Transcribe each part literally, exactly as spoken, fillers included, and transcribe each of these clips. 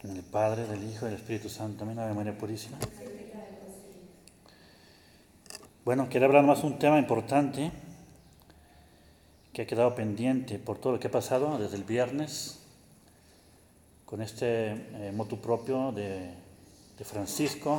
En el Padre, del Hijo y del Espíritu Santo. También Ave María Purísima. Bueno, quería hablar más de un tema importante que ha quedado pendiente por todo lo que ha pasado desde el viernes con este eh, motu propio de, de Francisco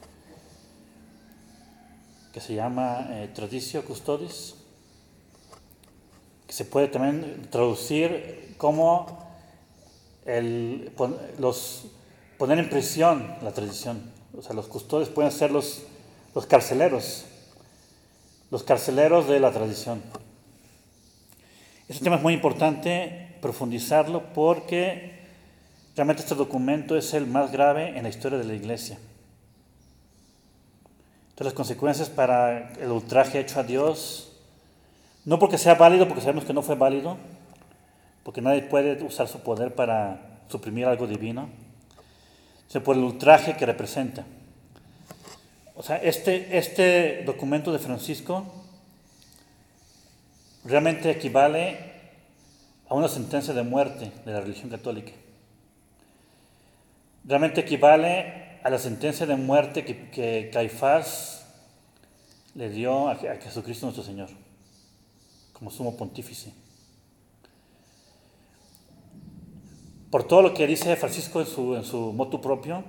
que se llama eh, Traditio Custodis, que se puede también traducir como el, pon, los, poner en prisión la tradición. O sea, los custodios pueden ser los, los carceleros, los carceleros de la tradición. Este tema es muy importante profundizarlo porque realmente este documento es el más grave en la historia de la Iglesia. Entonces, las consecuencias para el ultraje hecho a Dios, no porque sea válido, porque sabemos que no fue válido, porque nadie puede usar su poder para suprimir algo divino, sino por el ultraje que representa. O sea, este, este documento de Francisco realmente equivale a una sentencia de muerte de la religión católica. Realmente equivale a la sentencia de muerte que, que Caifás le dio a, a Jesucristo nuestro Señor, como sumo pontífice. Por todo lo que dice Francisco en su, en su motu propio,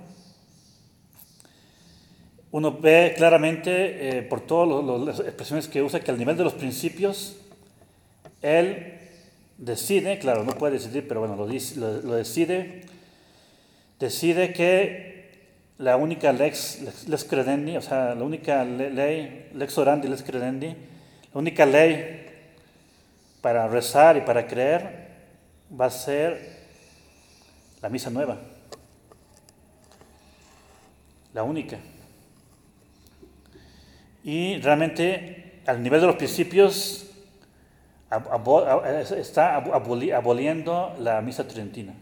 uno ve claramente, eh, por todas las expresiones que usa, que al nivel de los principios, él decide, claro, no puede decidir, pero bueno, lo, dice, lo, lo decide, decide que la única lex, lex, lex credendi, o sea, la única ley, lex orandi, lex credendi, la única ley para rezar y para creer va a ser la misa nueva. La única. Y realmente, al nivel de los principios, está aboliendo la misa tridentina.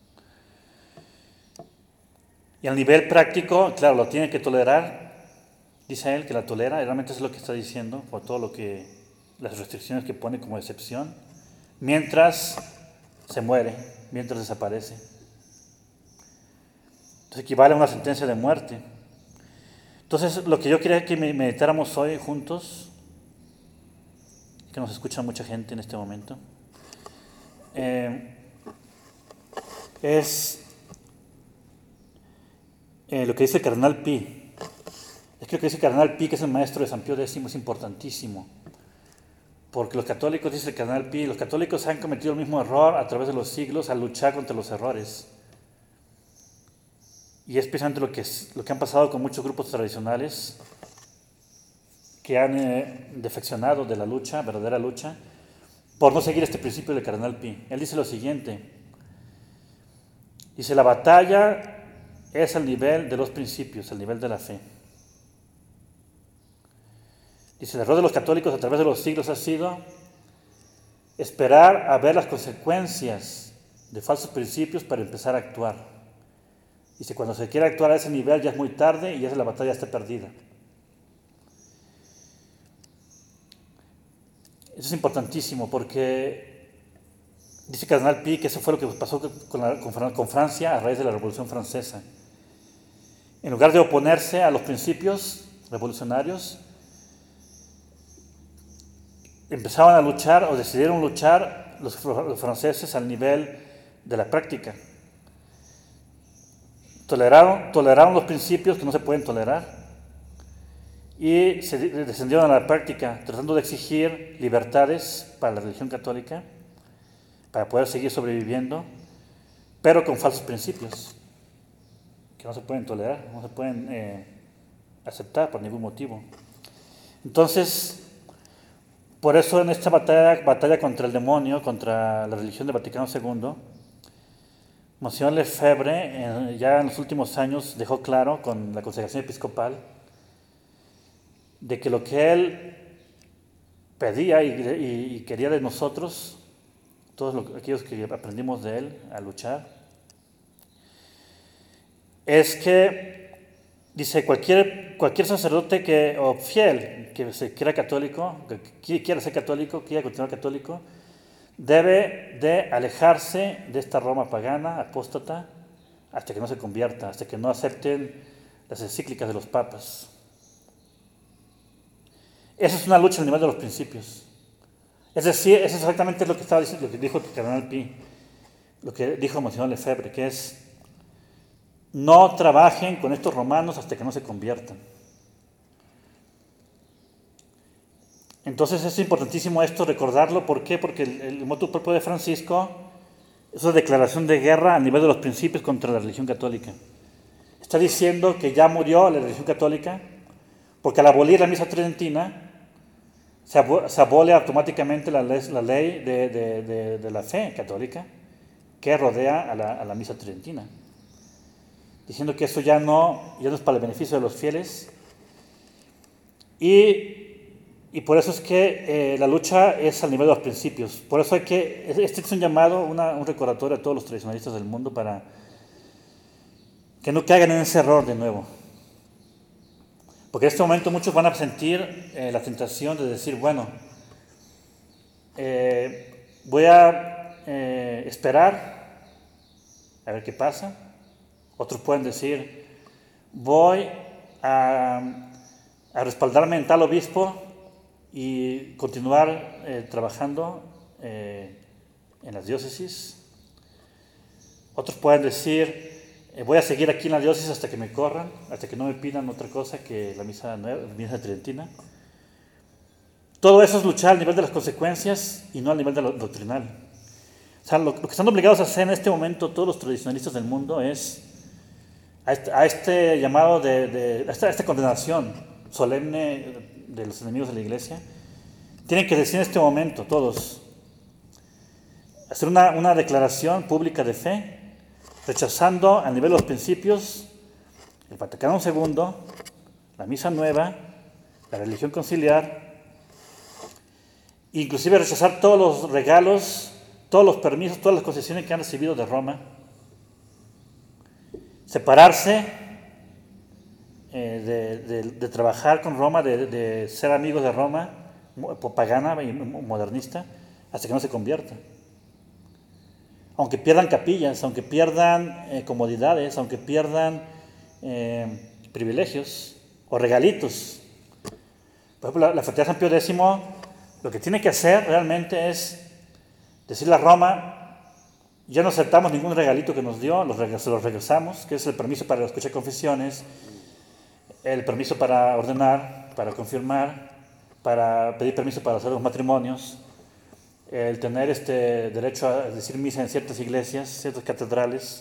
Y al nivel práctico, claro, lo tiene que tolerar, dice él que la tolera, y realmente es lo que está diciendo, por todo lo que, las restricciones que pone como excepción, mientras se muere, mientras desaparece. Entonces equivale a una sentencia de muerte. Entonces, lo que yo quería que meditáramos hoy juntos, que nos escucha mucha gente en este momento, eh, es eh, lo que dice el Cardenal Pi. Es que lo que dice el Cardenal Pi, que es el maestro de San Pío X, es importantísimo. Porque los católicos, dice el Cardenal Pi, los católicos han cometido el mismo error a través de los siglos al luchar contra los errores. Y es precisamente lo que, es, lo que han pasado con muchos grupos tradicionales que han eh, defeccionado de la lucha, verdadera lucha, por no seguir este principio del Cardenal Pi. Él dice lo siguiente, dice, la batalla es al nivel de los principios, al nivel de la fe. Dice, el error de los católicos a través de los siglos ha sido esperar a ver las consecuencias de falsos principios para empezar a actuar. Dice, cuando se quiere actuar a ese nivel ya es muy tarde y ya la batalla está perdida. Eso es importantísimo porque dice Cardenal Pi que eso fue lo que pasó con, la, con, con Francia a raíz de la Revolución Francesa. En lugar de oponerse a los principios revolucionarios, empezaban a luchar o decidieron luchar los, los franceses al nivel de la práctica. Toleraron, toleraron los principios que no se pueden tolerar y se descendieron a la práctica tratando de exigir libertades para la religión católica para poder seguir sobreviviendo, pero con falsos principios que no se pueden tolerar, no se pueden eh, aceptar por ningún motivo. Entonces, por eso en esta batalla, batalla contra el demonio, contra la religión del Vaticano segundo, Monseñor Lefebvre, eh, ya en los últimos años, dejó claro con la consagración episcopal de que lo que él pedía y, y, y quería de nosotros, todos los, aquellos que aprendimos de él a luchar, es que, dice, cualquier, cualquier sacerdote que, o fiel que se quiera católico, que quiera ser católico, quiera continuar católico, debe de alejarse de esta Roma pagana, apóstata, hasta que no se convierta, hasta que no acepten las encíclicas de los papas. Esa es una lucha al nivel de los principios. Es decir, eso es exactamente lo que estaba diciendo, lo que dijo el cardenal Pi, lo que dijo Monseñor Lefebvre, que es: no trabajen con estos romanos hasta que no se conviertan. Entonces es importantísimo esto, recordarlo. ¿Por qué? Porque el, el motu propio de Francisco es una declaración de guerra a nivel de los principios contra la religión católica. Está diciendo que ya murió la religión católica, porque al abolir la misa tridentina, se, abo, se abole automáticamente la ley, la ley de, de, de, de la fe católica que rodea a la, a la misa tridentina, diciendo que eso ya no, ya no es para el beneficio de los fieles. Y Y por eso es que eh, la lucha es al nivel de los principios. Por eso hay que, este es un llamado, una, un recordatorio a todos los tradicionalistas del mundo para que no caigan en ese error de nuevo. Porque en este momento muchos van a sentir eh, la tentación de decir, bueno, eh, voy a eh, esperar a ver qué pasa. Otros pueden decir, voy a, a respaldarme en tal obispo y continuar eh, trabajando eh, en las diócesis. Otros pueden decir, eh, voy a seguir aquí en la diócesis hasta que me corran, hasta que no me pidan otra cosa que la misa, nueva, la misa tridentina. Todo eso es luchar al nivel de las consecuencias y no al nivel de lo doctrinal. O sea, lo, lo que están obligados a hacer en este momento todos los tradicionalistas del mundo es a este, a este llamado de, de a, esta, a esta condenación solemne de los enemigos de la Iglesia. Tienen que decir en este momento todos, hacer una, una declaración pública de fe, rechazando a nivel de los principios el Vaticano segundo, la misa nueva, la religión conciliar, inclusive rechazar todos los regalos, todos los permisos, todas las concesiones que han recibido de Roma, separarse eh, de, de, de trabajar con Roma, de, de ser amigos de Roma, pagana y modernista, hasta que no se convierta. Aunque pierdan capillas, aunque pierdan eh, comodidades, aunque pierdan eh, privilegios o regalitos. Por ejemplo, la, la Fraternidad San Pío X lo que tiene que hacer realmente es decirle a Roma, ya no aceptamos ningún regalito que nos dio, los, se los regresamos, que es el permiso para escuchar confesiones, el permiso para ordenar, para confirmar, para pedir permiso para hacer los matrimonios, el tener este derecho a decir misa en ciertas iglesias, ciertas catedrales,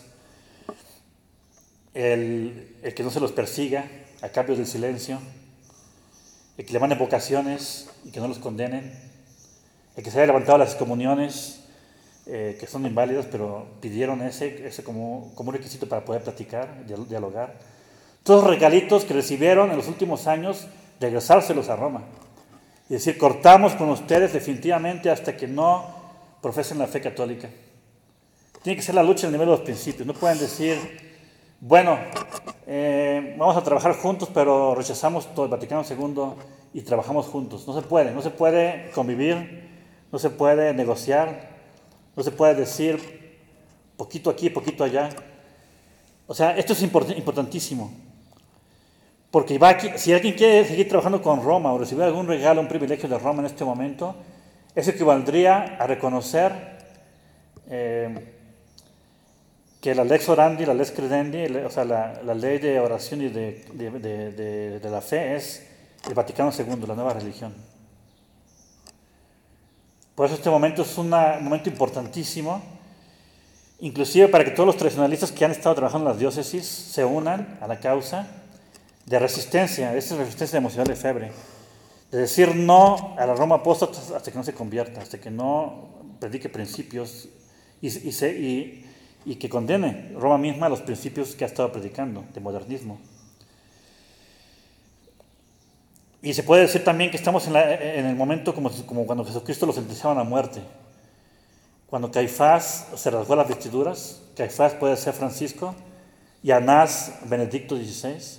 el, el que no se los persiga a cambio del silencio, el que le manden vocaciones y que no los condenen, el que se haya levantado las excomuniones, eh, que son inválidas, pero pidieron ese, ese como, como un requisito para poder platicar, dialogar. Todos los regalitos que recibieron en los últimos años, regresárselos a Roma. Y decir, cortamos con ustedes definitivamente hasta que no profesen la fe católica. Tiene que ser la lucha al nivel de los principios. No pueden decir, bueno, eh, vamos a trabajar juntos, pero rechazamos todo el Vaticano segundo y trabajamos juntos. No se puede, no se puede convivir, no se puede negociar, no se puede decir poquito aquí, poquito allá. O sea, esto es import- importantísimo. Porque va aquí, si alguien quiere seguir trabajando con Roma o recibir algún regalo, un privilegio de Roma en este momento, eso equivaldría a reconocer eh, que la lex orandi, la lex credendi, o sea, la, la ley de oración y de, de, de, de, de la fe es el Vaticano segundo, la nueva religión. Por eso este momento es una, un momento importantísimo, inclusive para que todos los tradicionalistas que han estado trabajando en las diócesis se unan a la causa de resistencia. Esa es la resistencia de Monseñor Lefebvre, de decir no a la Roma apóstata hasta que no se convierta, hasta que no predique principios y, y, se, y, y que condene Roma misma los principios que ha estado predicando de modernismo. Y se puede decir también que estamos en, la, en el momento como, como cuando Jesucristo lo sentenciaban a muerte. Cuando Caifás se rasgó las vestiduras, Caifás puede ser Francisco y Anás Benedicto dieciséis.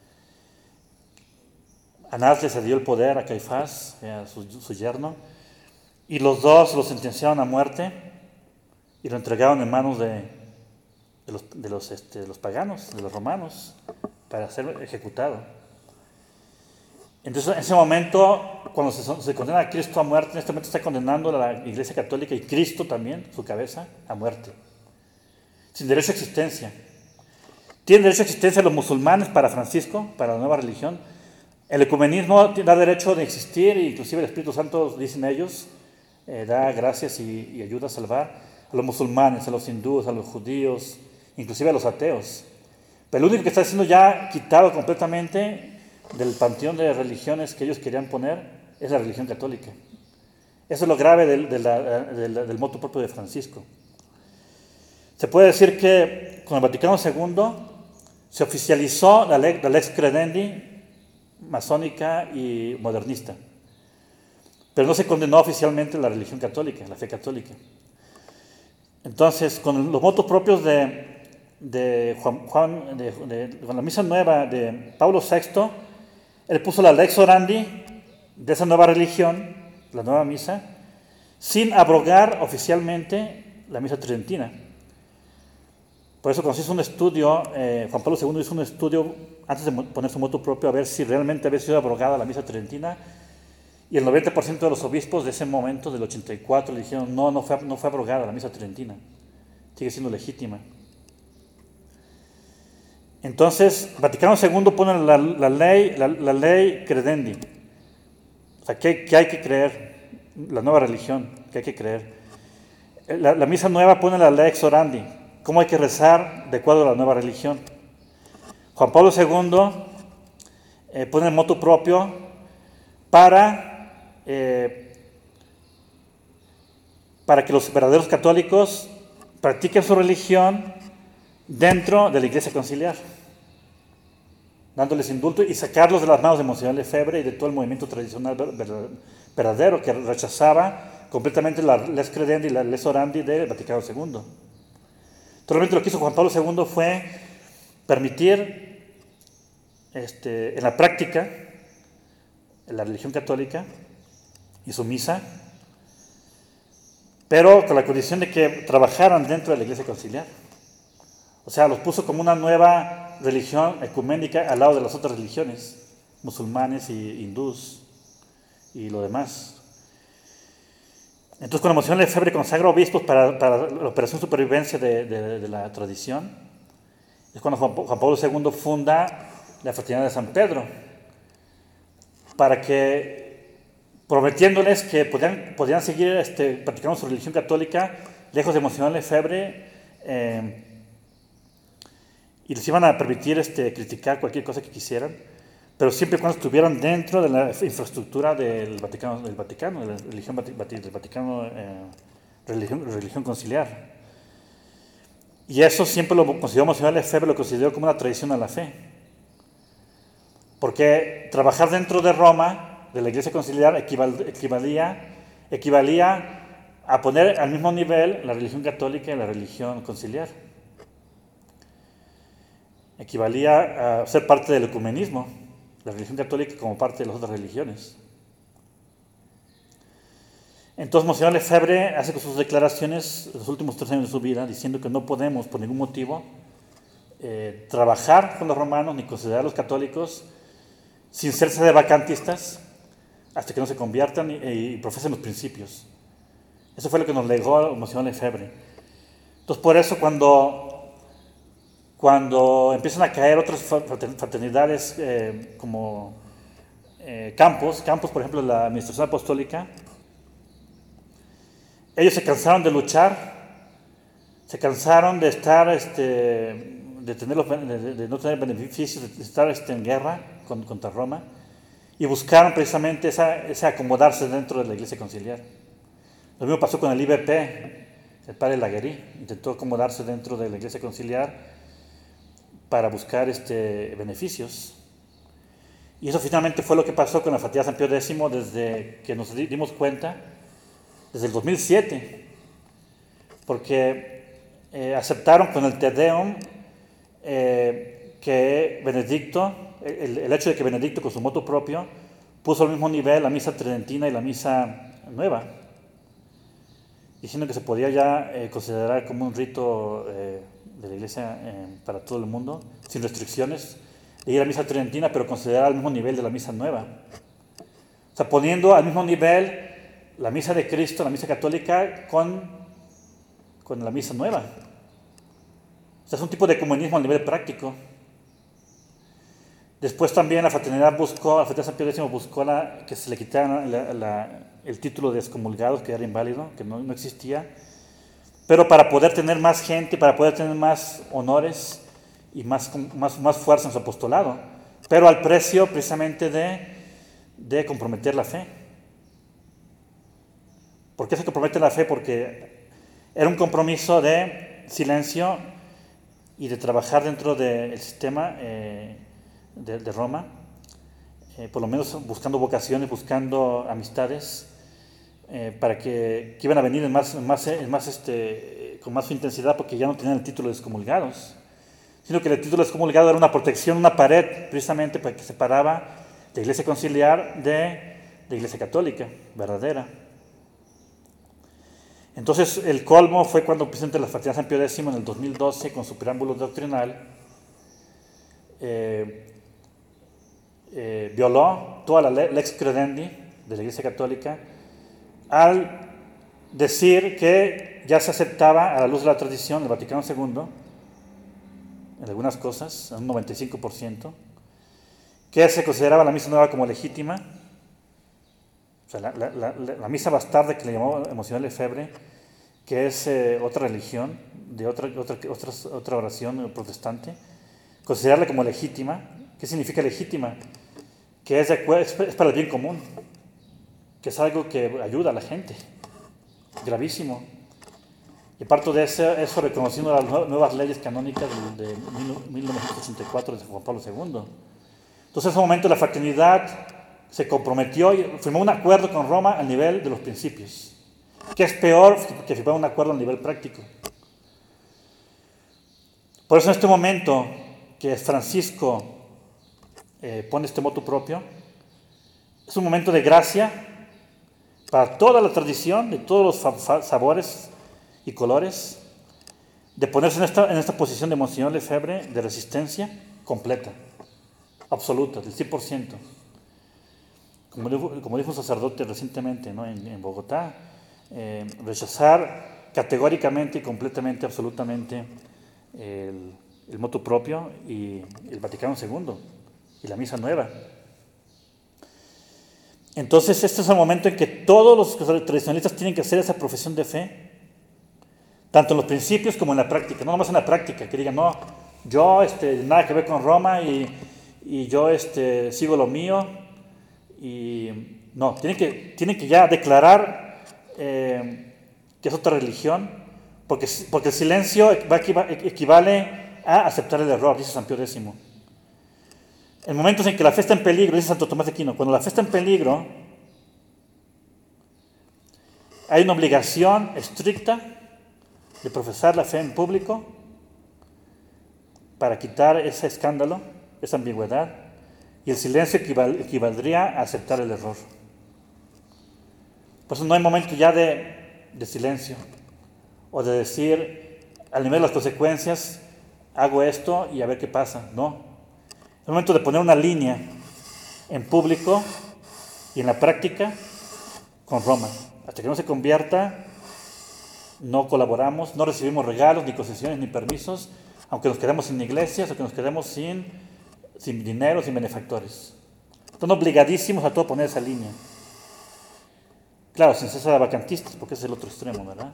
Anás le cedió el poder a Caifás, a su, su yerno, y los dos lo sentenciaron a muerte y lo entregaron en manos de, de los, de los, este, de los paganos, de los romanos, para ser ejecutado. Entonces, en ese momento, cuando se, se condena a Cristo a muerte, en este momento está condenando a la Iglesia Católica y Cristo también, su cabeza, a muerte, sin derecho a existencia. Tienen derecho a existencia los musulmanes para Francisco, para la nueva religión. El ecumenismo da derecho de existir, e inclusive el Espíritu Santo, dicen ellos, eh, da gracias y, y ayuda a salvar a los musulmanes, a los hindúes, a los judíos, inclusive a los ateos. Pero el único que está siendo ya quitado completamente del panteón de religiones que ellos querían poner es la religión católica. Eso es lo grave del, de la, de la, del motu propio de Francisco. Se puede decir que con el Vaticano segundo se oficializó la, la lex credendi masónica y modernista, pero no se condenó oficialmente la religión católica, la fe católica. Entonces, con los motus propios de, de Juan, Juan de, de, con la misa nueva de Pablo sexto, él puso la lex orandi de esa nueva religión, la nueva misa, sin abrogar oficialmente la misa tridentina. Por eso, cuando se hizo un estudio, eh, Juan Pablo segundo hizo un estudio antes de poner su motu propio a ver si realmente había sido abrogada la misa tridentina, y el noventa por ciento de los obispos de ese momento, del ochenta y cuatro, le dijeron: no, no fue, no fue abrogada la misa tridentina, sigue siendo legítima. Entonces, Vaticano segundo pone la, la, ley, la, la ley credendi, o sea, ¿qué, qué hay que creer? La nueva religión, ¿qué hay que creer? La, la misa nueva pone la lex orandi, cómo hay que rezar de acuerdo a la nueva religión. Juan Pablo segundo eh, pone el motu propio para, eh, para que los verdaderos católicos practiquen su religión dentro de la Iglesia Conciliar, dándoles indulto y sacarlos de las manos de Monseñor Lefebvre y de todo el movimiento tradicional verdadero que rechazaba completamente la lex credendi y la lex orandi del Vaticano segundo. Realmente lo que hizo Juan Pablo segundo fue permitir este, en la práctica la religión católica y su misa, pero con la condición de que trabajaran dentro de la Iglesia Conciliar. O sea, los puso como una nueva religión ecuménica al lado de las otras religiones, musulmanes y hindús y lo demás. Entonces, cuando Monseñor Lefebvre consagra obispos para, para la operación supervivencia de, de, de la tradición, es cuando Juan, Juan Pablo segundo funda la Fraternidad de San Pedro, para que, prometiéndoles que podían, podían seguir este, practicando su religión católica lejos de Monseñor Lefebvre, eh, y les iban a permitir este, criticar cualquier cosa que quisieran, pero siempre y cuando estuvieran dentro de la infraestructura del Vaticano, del Vaticano, de la religión del Vaticano, eh, religión, religión conciliar. Y eso siempre lo consideró Monseñor Lefebvre, lo consideró como una traición a la fe. Porque trabajar dentro de Roma, de la Iglesia Conciliar, equival, equivalía, equivalía a poner al mismo nivel la religión católica y la religión conciliar. Equivalía a ser parte del ecumenismo, la religión católica como parte de las otras religiones. Entonces Monseñor Lefebvre hace con sus declaraciones los últimos tres años de su vida, diciendo que no podemos por ningún motivo eh, trabajar con los romanos ni considerar a los católicos sin serse de vacantistas hasta que no se conviertan y, y profesen los principios. Eso fue lo que nos legó Monseñor Lefebvre. Entonces, por eso cuando Cuando empiezan a caer otras fraternidades eh, como eh, campos, campos por ejemplo la Administración Apostólica, ellos se cansaron de luchar, se cansaron de estar, este, de, tener los, de, de no tener beneficios, de estar este, en guerra con, contra Roma, y buscaron precisamente esa, ese acomodarse dentro de la Iglesia Conciliar. Lo mismo pasó con el I B P, el padre Laguerí, intentó acomodarse dentro de la Iglesia Conciliar para buscar este, beneficios. Y eso finalmente fue lo que pasó con la Fraternidad San Pío décimo desde que nos dimos cuenta, desde el dos mil siete, porque eh, aceptaron con el Te Deum eh, que Benedicto, el, el hecho de que Benedicto con su motu propio puso al mismo nivel la misa tridentina y la misa nueva, diciendo que se podía ya eh, considerar como un rito eh, de la Iglesia eh, para todo el mundo, sin restricciones, de ir a misa tridentina, pero considerada al mismo nivel de la misa nueva. O sea, poniendo al mismo nivel la misa de Cristo, la misa católica, con, con la misa nueva. O sea, es un tipo de comunismo a nivel práctico. Después también la fraternidad buscó, la fraternidad San Pío X buscó la, que se le quitara la, la, el título de excomulgados, que era inválido, que no, no existía, pero para poder tener más gente, para poder tener más honores y más, más, más fuerza en su apostolado, pero al precio precisamente de, de comprometer la fe. ¿Por qué se compromete la fe? Porque era un compromiso de silencio y de trabajar dentro del sistema eh, de, de Roma, eh, por lo menos buscando vocaciones, buscando amistades, eh, para que, que iban a venir en más, en más, en más este, con más intensidad, porque ya no tenían el título de excomulgados, sino que el título de excomulgado era una protección, una pared, precisamente para que separaba la iglesia conciliar de la iglesia católica verdadera. Entonces el colmo fue cuando el presidente de la Fraternidad San Pío X en el dos mil doce, con su preámbulo doctrinal, eh, eh, violó toda la lex credendi de la Iglesia Católica al decir que ya se aceptaba a la luz de la tradición del Vaticano segundo, en algunas cosas, en un noventa y cinco por ciento, que se consideraba la misa nueva como legítima. O sea, la, la, la, la misa bastarda, que le llamó Emocional Lefebvre, que es eh, otra religión, de otra, otra, otra, otra oración protestante, considerarla como legítima. ¿Qué significa legítima? Que es, de, es para el bien común, que es algo que ayuda a la gente. Gravísimo. Y parto de eso, eso reconociendo las nuevas leyes canónicas de, de mil novecientos ochenta y cuatro de Juan Pablo segundo. Entonces, en ese momento la fraternidad se comprometió y firmó un acuerdo con Roma al nivel de los principios, que es peor que firmar un acuerdo a nivel práctico. Por eso en este momento que Francisco eh, pone este motu propio, es un momento de gracia para toda la tradición, de todos los sabores y colores, de ponerse en esta, en esta posición de Monseñor Lefebvre de resistencia completa, absoluta, del cien por ciento. Como dijo, como dijo un sacerdote recientemente, ¿no? en, en Bogotá, eh, rechazar categóricamente y completamente, absolutamente el, el motu propio y el Vaticano segundo y la misa nueva. Entonces este es el momento en que todos los tradicionalistas tienen que hacer esa profesión de fe, tanto en los principios como en la práctica, no nomás en la práctica, que digan, no, yo este, nada que ver con Roma y, y yo este, sigo lo mío. Y no, tienen que, tienen que ya declarar eh, que es otra religión, porque, porque el silencio va a equivale a aceptar el error, dice San Pío X. En momentos en que la fe está en peligro, dice Santo Tomás de Aquino, cuando la fe está en peligro, hay una obligación estricta de profesar la fe en público para quitar ese escándalo, esa ambigüedad. Y el silencio equival, equivaldría a aceptar el error. Por eso no hay momento ya de, de silencio o de decir, al nivel de las consecuencias, hago esto y a ver qué pasa. No. Es el momento de poner una línea en público y en la práctica con Roma. Hasta que no se convierta, no colaboramos, no recibimos regalos, ni concesiones, ni permisos, aunque nos quedemos sin iglesias, aunque nos quedemos sin... sin dinero, sin benefactores. Están obligadísimos a todo poner esa línea. Claro, sin cesar de vacantistas, porque ese es el otro extremo, ¿verdad?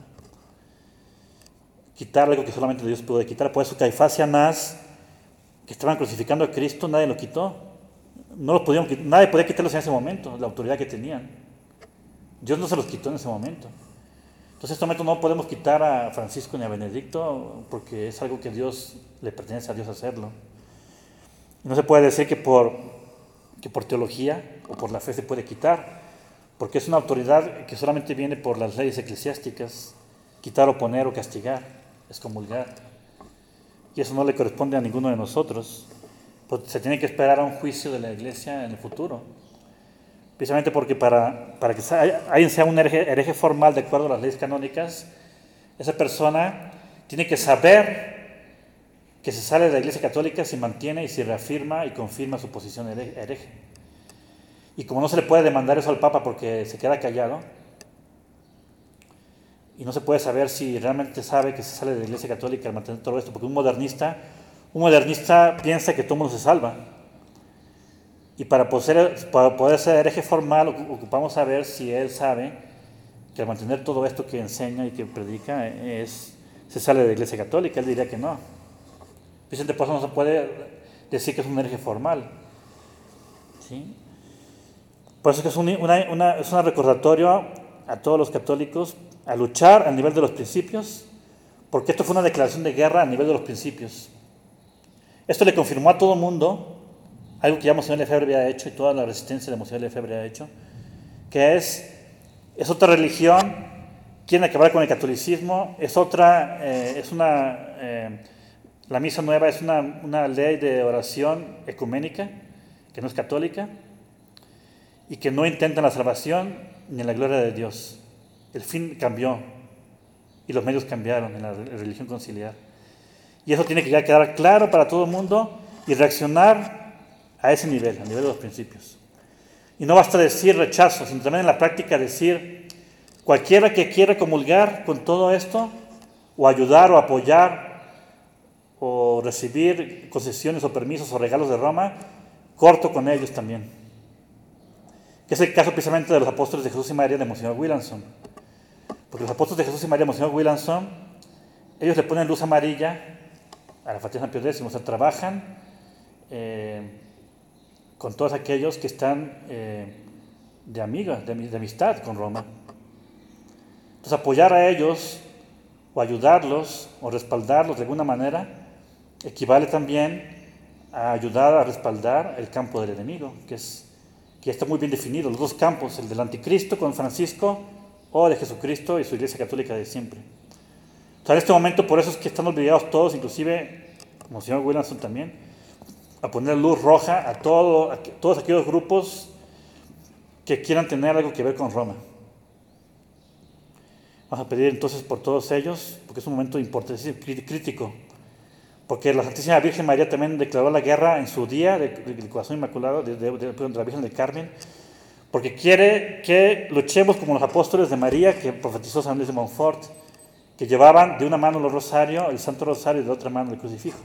Quitar algo que solamente Dios puede quitar. Por eso Caifás y Anás, que estaban crucificando a Cristo, nadie lo quitó. No los pudieron, nadie podía quitarlos en ese momento, la autoridad que tenían. Dios no se los quitó en ese momento. Entonces en este momento no podemos quitar a Francisco ni a Benedicto, porque es algo que Dios, le pertenece a Dios hacerlo. No se puede decir que por, que por teología o por la fe se puede quitar, porque es una autoridad que solamente viene por las leyes eclesiásticas, quitar o poner o castigar, excomulgar. Y eso no le corresponde a ninguno de nosotros, pues se tiene que esperar a un juicio de la Iglesia en el futuro. Precisamente porque para, para que alguien sea un hereje, hereje formal de acuerdo a las leyes canónicas, esa persona tiene que saber que se sale de la Iglesia Católica se mantiene y se reafirma y confirma su posición hereje. Y como no se le puede demandar eso al Papa porque se queda callado, y no se puede saber si realmente sabe que se sale de la Iglesia Católica al mantener todo esto, porque un modernista, un modernista piensa que todo el mundo se salva. Y para poder, para poder ser hereje formal, ocupamos saber si él sabe que al mantener todo esto que enseña y que predica es, se sale de la Iglesia Católica. Él diría que no. Vicente Pozo no se puede decir que es un hereje formal. ¿Sí? Por eso es que es un una, una, es un recordatorio a todos los católicos a luchar a nivel de los principios, porque esto fue una declaración de guerra a nivel de los principios. Esto le confirmó a todo el mundo, algo que ya Monseñor Lefebvre había hecho y toda la resistencia de Monseñor Lefebvre ha hecho, que es, es otra religión, quieren acabar con el catolicismo, es otra, eh, es una, eh, la misa nueva es una, una ley de oración ecuménica, que no es católica, y que no intenta la salvación ni la gloria de Dios. El fin cambió y los medios cambiaron en la religión conciliar. Y eso tiene que ya quedar claro para todo el mundo y reaccionar a ese nivel, a nivel de los principios. Y no basta decir rechazo, sino también en la práctica decir cualquiera que quiera comulgar con todo esto, o ayudar o apoyar, o recibir concesiones o permisos o regalos de Roma, corto con ellos también. Que es el caso precisamente de los apóstoles de Jesús y María de Monseñor Williamson. Porque los apóstoles de Jesús y María de Monseñor Williamson, ellos le ponen luz amarilla a la Fraternidad San Pío X, o sea, trabajan eh, con todos aquellos que están eh, de amigas, de, de amistad con Roma. Entonces apoyar a ellos, o ayudarlos, o respaldarlos de alguna manera, equivale también a ayudar a respaldar el campo del enemigo, que es que está muy bien definido, los dos campos, el del anticristo con Francisco, o de Jesucristo y su Iglesia Católica de siempre. O sea, en este momento, por eso es que están obligados todos, inclusive, como el señor Williamson también, a poner luz roja a, todo, a todos aquellos grupos que quieran tener algo que ver con Roma. Vamos a pedir entonces por todos ellos, porque es un momento importantísimo, crítico, porque la Santísima Virgen María también declaró la guerra en su día del Corazón Inmaculado, de, de, de, de la Virgen del Carmen, porque quiere que luchemos como los apóstoles de María que profetizó San Luis de Montfort, que llevaban de una mano el rosario, el Santo Rosario, y de la otra mano el crucifijo.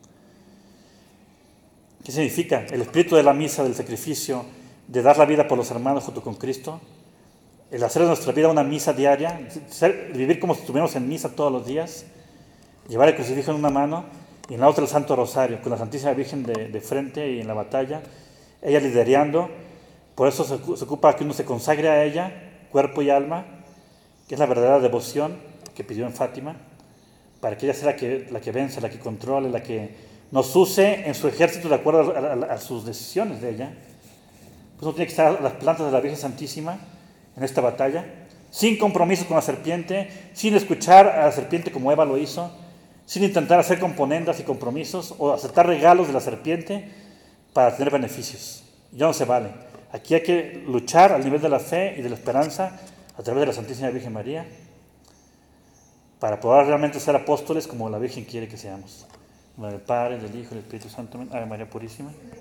¿Qué significa? El espíritu de la misa, del sacrificio, de dar la vida por los hermanos junto con Cristo, el hacer de nuestra vida una misa diaria, ser, vivir como si estuviéramos en misa todos los días, llevar el crucifijo en una mano y en la otra el Santo Rosario, con la Santísima Virgen de, de frente y en la batalla, ella liderando. Por eso se, se ocupa que uno se consagre a ella, cuerpo y alma, que es la verdadera devoción que pidió en Fátima, para que ella sea la que, la que vence, la que controle, la que nos use en su ejército de acuerdo a, a, a sus decisiones de ella. Pues uno tiene que estar a las plantas de la Virgen Santísima en esta batalla, sin compromisos con la serpiente, sin escuchar a la serpiente como Eva lo hizo, sin intentar hacer componendas y compromisos o aceptar regalos de la serpiente para tener beneficios. Ya no se vale. Aquí hay que luchar al nivel de la fe y de la esperanza a través de la Santísima Virgen María para poder realmente ser apóstoles como la Virgen quiere que seamos. En nombre del Padre, del Hijo y del Espíritu Santo. Ave María Purísima.